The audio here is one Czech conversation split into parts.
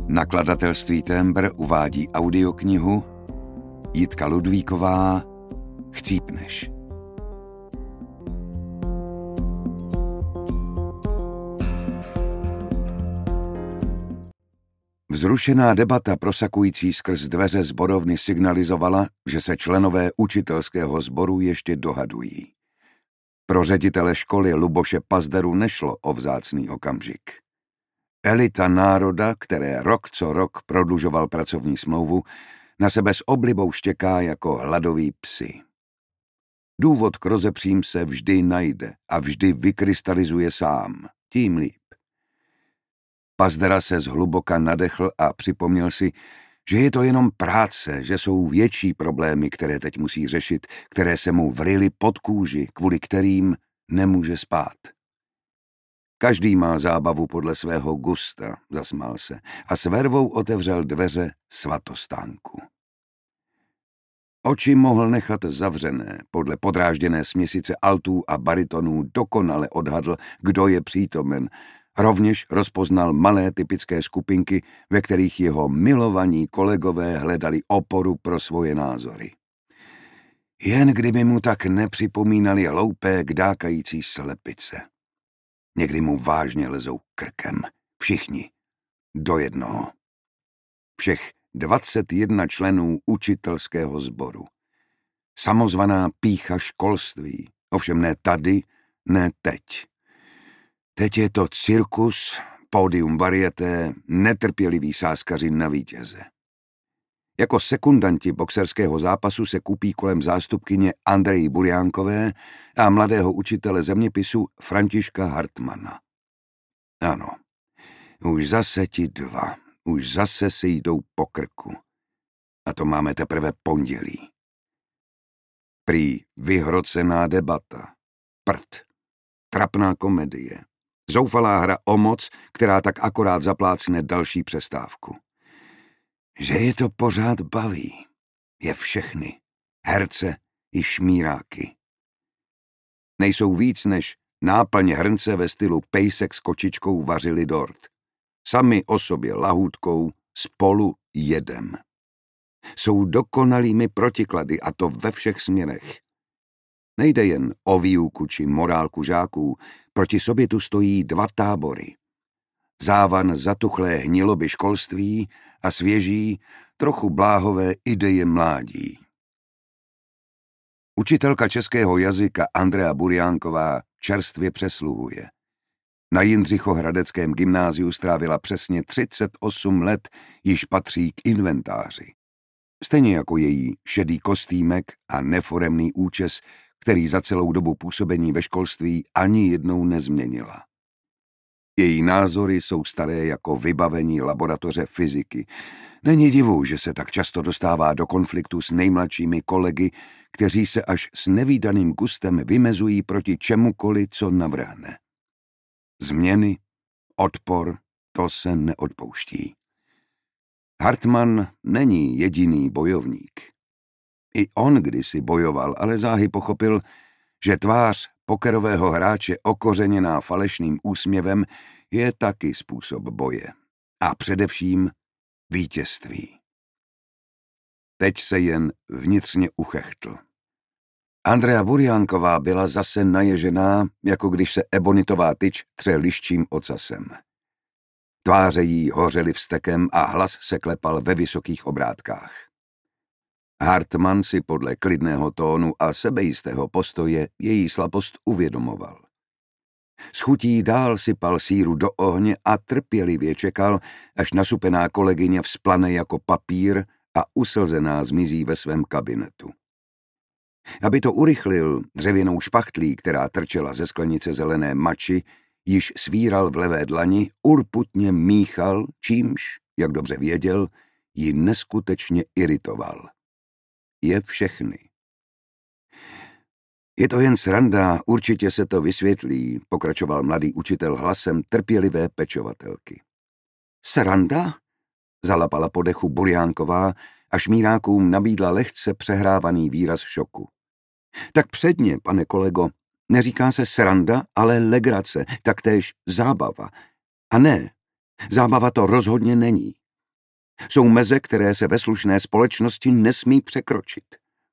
Nakladatelství Tembr uvádí audioknihu Jitka Ludvíková Chcípneš. Vzrušená debata prosakující skrz dveře sborovny signalizovala, že se členové učitelského sboru ještě dohadují. Pro ředitele školy Luboše Pazderu nešlo o vzácný okamžik. Elita národa, které rok co rok prodlužoval pracovní smlouvu, na sebe s oblibou štěká jako hladoví psi. Důvod k rozepřím se vždy najde a vždy vykrystalizuje sám, tím líp. Pazdera se zhluboka nadechl a připomněl si, že je to jenom práce, že jsou větší problémy, které teď musí řešit, které se mu vryly pod kůži, kvůli kterým nemůže spát. Každý má zábavu podle svého gusta, zasmál se a s vervou otevřel dveře svatostánku. Oči mohl nechat zavřené, podle podrážděné směsice altů a baritonů dokonale odhadl, kdo je přítomen. Rovněž rozpoznal malé typické skupinky, ve kterých jeho milovaní kolegové hledali oporu pro svoje názory. Jen kdyby mu tak nepřipomínali hloupé, kdákající slepice. Někdy mu vážně lezou krkem. Všichni. Do jednoho. Všech 21 členů učitelského sboru. Samozvaná pýcha školství. Ovšem ne tady, ne teď. Teď je to cirkus, pódium varieté, netrpěliví sázkaři na vítěze. Jako sekundanti boxerského zápasu se kupí kolem zástupkyně Andreji Burjánkové a mladého učitele zeměpisu Františka Hartmana. Ano, už zase ti dva, už zase si jdou po krku. A to máme teprve pondělí. Prý vyhrocená debata, prd, trapná komedie, zoufalá hra o moc, která tak akorát zaplácne další přestávku. Že je to pořád baví. Je všechny. Herce i šmíráky. Nejsou víc než náplň hrnce ve stylu pejsek s kočičkou vařili dort. Sami o sobě lahůdkou, spolu jedem. Jsou dokonalými protiklady a to ve všech směrech. Nejde jen o výuku či morálku žáků, proti sobě tu stojí dva tábory. Závan zatuchlé hniloby školství a svěží, trochu bláhové ideje mládí. Učitelka českého jazyka Andrea Burjánková čerstvě přesluhuje. Na Jindřichohradeckém gymnáziu strávila přesně 38 let, již patří k inventáři. Stejně jako její šedý kostýmek a neforemný účes, který za celou dobu působení ve školství ani jednou nezměnila. Její názory jsou staré jako vybavení laboratoře fyziky. Není divu, že se tak často dostává do konfliktu s nejmladšími kolegy, kteří se až s nevídaným gustem vymezují proti čemukoli, co navrhne. Změny, odpor, to se neodpouští. Hartman není jediný bojovník. I on kdysi bojoval, ale záhy pochopil, že tvář pokerového hráče okořeněná falešným úsměvem je taky způsob boje. A především vítězství. Teď se jen vnitřně uchechtl. Andrea Burjánková byla zase naježená, jako když se ebonitová tyč tře liščím ocasem. Tváře jí hořely vztekem a hlas se klepal ve vysokých obrátkách. Hartman si podle klidného tónu a sebejistého postoje její slabost uvědomoval. S chutí dál sypal síru do ohně a trpělivě čekal, až nasupená kolegyně vzplane jako papír a uslzená zmizí ve svém kabinetu. Aby to urychlil, dřevěnou špachtlí, která trčela ze sklenice zelené mači, již svíral v levé dlani, urputně míchal, čímž, jak dobře věděl, ji neskutečně iritoval. Je všechny. Je to jen sranda, určitě se to vysvětlí, pokračoval mladý učitel hlasem trpělivé pečovatelky. Sranda? Zalapala po dechu Burjánková a šmírákům nabídla lehce přehrávaný výraz šoku. Tak předně, pane kolego, neříká se sranda, ale legrace, taktéž zábava. A ne, zábava to rozhodně není. Jsou meze, které se ve slušné společnosti nesmí překročit.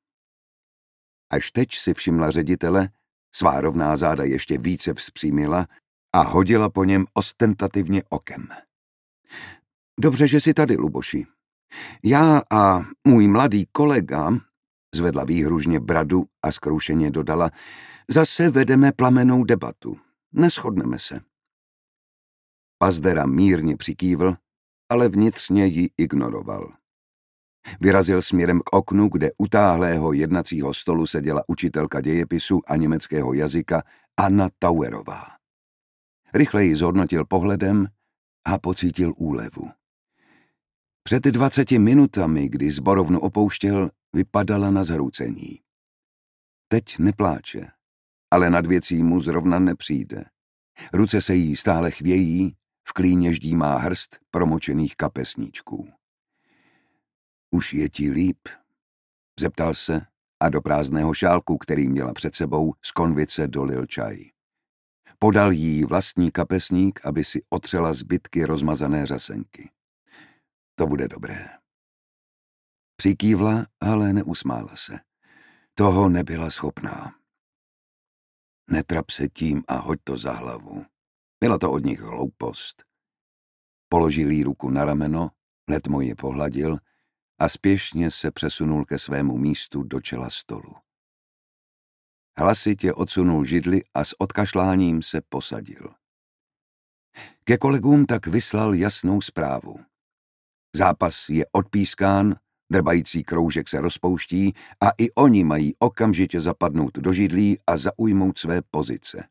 Až teď si všimla ředitele, svá rovná záda ještě více vzpřímila a hodila po něm ostentativně okem. Dobře, že jsi tady, Luboši. Já a můj mladý kolega, zvedla výhružně bradu a zkroušeně dodala, zase vedeme plamennou debatu. Neshodneme se. Pazdera mírně přikývl, ale vnitřně ji ignoroval. Vyrazil směrem k oknu, kde u táhlého jednacího stolu seděla učitelka dějepisu a německého jazyka Anna Tauerová. Rychle ji zhodnotil pohledem a pocítil úlevu. Před 20 minutami, kdy sborovnu opouštěl, vypadala na zhroucení. Teď nepláče, ale nad věcí mu zrovna nepřijde. Ruce se jí stále chvějí, v klíně ždímá hrst promočených kapesníčků. Už je ti líp? Zeptal se a do prázdného šálku, který měla před sebou, z konvice dolil čaj. Podal jí vlastní kapesník, aby si otřela zbytky rozmazané řasenky. To bude dobré. Přikývla, ale neusmála se. Toho nebyla schopná. Netrap se tím a hoď to za hlavu. Byla to od nich hloupost. Položil jí ruku na rameno, letmo ji pohladil a spěšně se přesunul ke svému místu do čela stolu. Hlasitě odsunul židli a s odkašláním se posadil. Ke kolegům tak vyslal jasnou zprávu. Zápas je odpískán, drbající kroužek se rozpouští a i oni mají okamžitě zapadnout do židlí a zaujmout své pozice.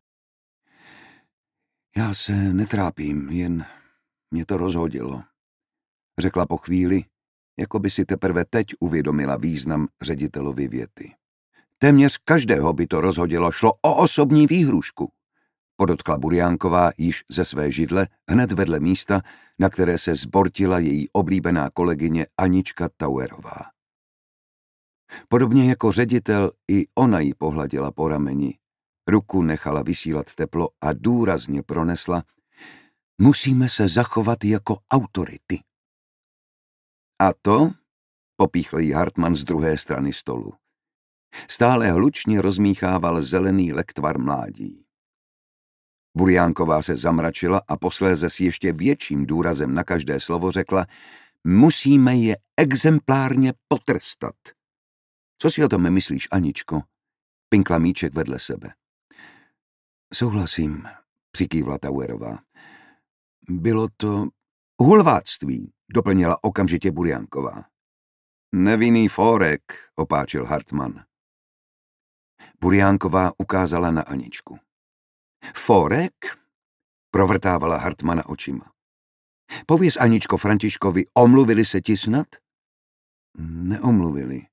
Já se netrápím, jen mě to rozhodilo, řekla po chvíli, jako by si teprve teď uvědomila význam ředitelovy věty. Téměř každého by to rozhodilo, šlo o osobní výhrušku, podotkla Burjánková již ze své židle hned vedle místa, na které se zbortila její oblíbená kolegyně Anička Tauerová. Podobně jako ředitel, i ona jí pohladila po rameni, ruku nechala vysílat teplo a důrazně pronesla: musíme se zachovat jako autority. A to? Popíchl jí Hartmann z druhé strany stolu. Stále hlučně rozmíchával zelený lektvar mládí. Burjánková se zamračila a posléze s ještě větším důrazem na každé slovo řekla: musíme je exemplárně potrestat. Co si o tom myslíš, Aničko? Pinkla míček vedle sebe. Souhlasím, přikývla Tauerová. Bylo to hulváctví, doplnila okamžitě Burjánková. Nevinný fórek, opáčil Hartmann. Burjánková ukázala na Aničku. Fórek? Provrtávala Hartmana očima. Pověz, Aničko, Františkovi, omluvili se ti snad? Neomluvili.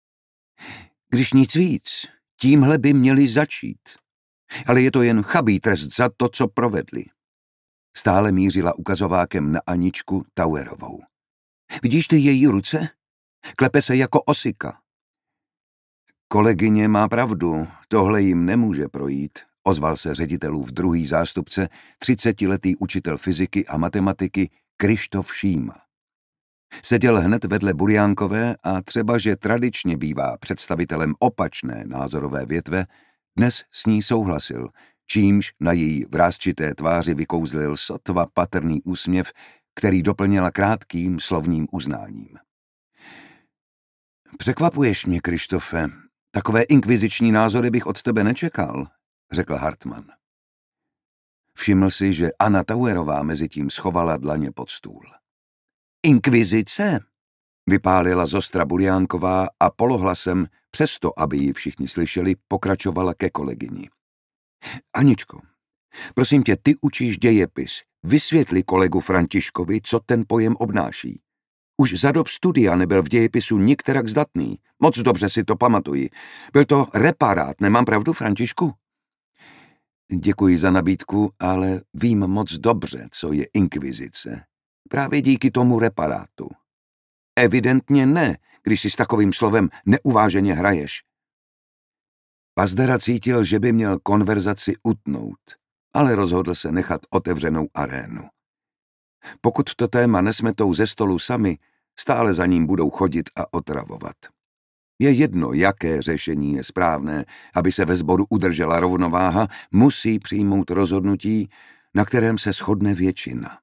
Když nic víc, tímhle by měli začít. Ale je to jen chabý trest za to, co provedli. Stále mířila ukazovákem na Aničku Tauerovou. Vidíš ty její ruce? Klepe se jako osika. Kolegyně má pravdu, tohle jim nemůže projít, ozval se ředitelův druhý zástupce, 30letý učitel fyziky a matematiky Krištof Šíma. Seděl hned vedle Burjánkové a třeba, že tradičně bývá představitelem opačné názorové větve, dnes s ní souhlasil, čímž na její vrásčité tváři vykouzlil sotva patrný úsměv, který doplnila krátkým slovním uznáním. Překvapuješ mě, Krištofe. Takové inkviziční názory bych od tebe nečekal, řekl Hartmann. Všiml si, že Anna Tauerová mezitím schovala dlaně pod stůl. Inkvizice? Vypálila zostra Burjánková a polohlasem, přesto, aby ji všichni slyšeli, pokračovala ke kolegyni. Aničko, prosím tě, ty učíš dějepis. Vysvětli kolegu Františkovi, co ten pojem obnáší. Už za dob studia nebyl v dějepisu nikterak zdatný. Moc dobře si to pamatuji. Byl to reparát, nemám pravdu, Františku? Děkuji za nabídku, ale vím moc dobře, co je inkvizice. Právě díky tomu reparátu. Evidentně ne, když si s takovým slovem neuváženě hraješ. Pazdera cítil, že by měl konverzaci utnout, ale rozhodl se nechat otevřenou arénu. Pokud to téma nesmetou ze stolu sami, Stále za ním budou chodit a otravovat. Je jedno, jaké řešení je správné, aby se ve sboru udržela rovnováha, musí přijmout rozhodnutí, na kterém se shodne většina.